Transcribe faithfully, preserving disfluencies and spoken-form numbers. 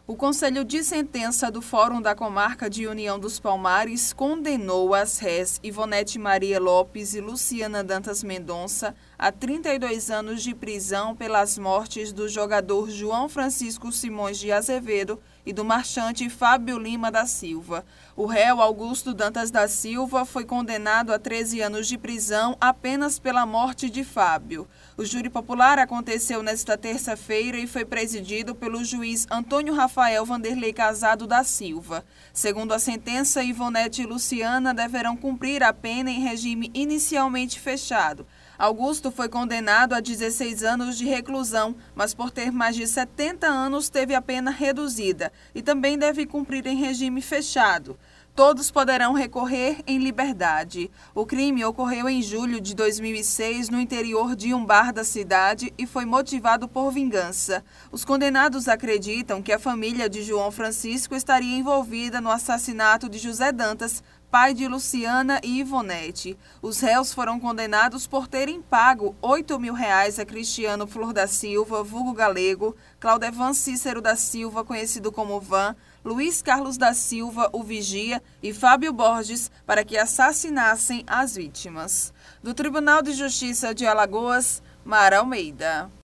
O Conselho de Sentença do Fórum da Comarca de União dos Palmares condenou as réis Ivonete Maria Lopes e Luciana Dantas Mendonça a trinta e dois anos de prisão pelas mortes do jogador João Francisco Simões de Azevedo e do marchante Fábio Lima da Silva. O réu Augusto Dantas da Silva foi condenado a treze anos de prisão apenas pela morte de Fábio. O júri popular aconteceu nesta terça-feira e foi presidido pelo juiz Antônio Rafael Vanderlei Casado da Silva. Segundo a sentença, Ivonete e Luciana deverão cumprir a pena em regime inicialmente fechado. Augusto foi condenado a dezesseis anos de reclusão, mas por ter mais de setenta anos teve a pena reduzida e também deve cumprir em regime fechado. Todos poderão recorrer em liberdade. O crime ocorreu em julho de dois mil e seis no interior de um bar da cidade e foi motivado por vingança. Os condenados acreditam que a família de João Francisco estaria envolvida no assassinato de José Dantas, pai de Luciana e Ivonete. Os réus foram condenados por terem pago oito mil reais a Cristiano Flor da Silva, vulgo Galego, Claudevan Cícero da Silva, conhecido como Van, Luiz Carlos da Silva, o Vigia, e Fábio Borges, para que assassinassem as vítimas. Do Tribunal de Justiça de Alagoas, Mara Almeida.